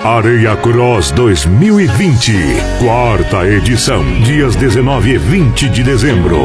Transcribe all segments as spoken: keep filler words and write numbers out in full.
Areia Cross dois mil e vinte, quarta edição, dias dezenove e vinte de dezembro.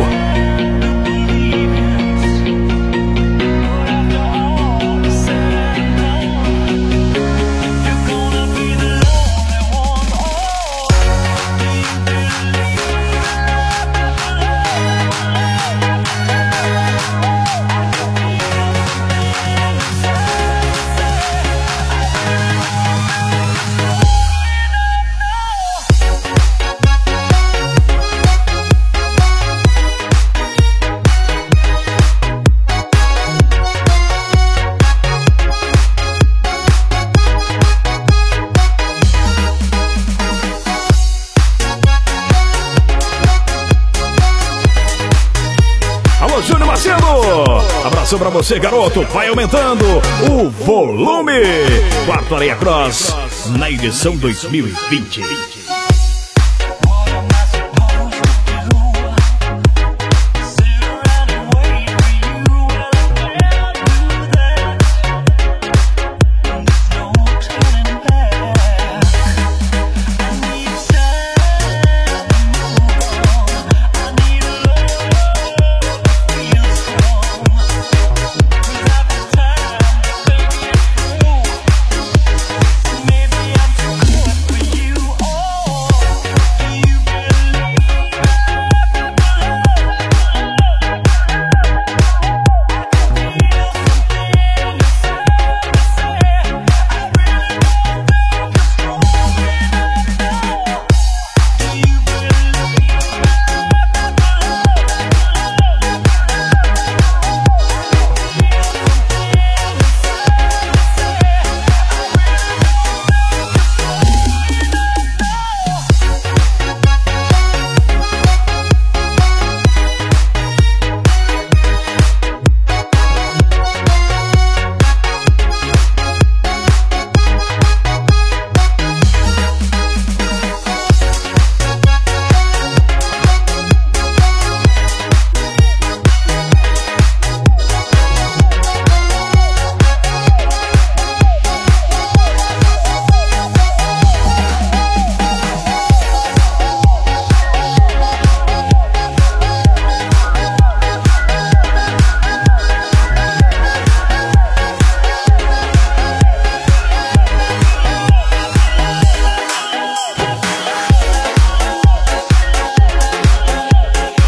Júnior Macedo, abraço pra você, garoto. Vai aumentando o volume. Quarto Areia Cross na edição dois mil e vinte.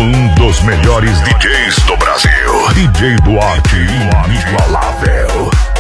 Melhores D Js do Brasil. D J Duarte, inigualável.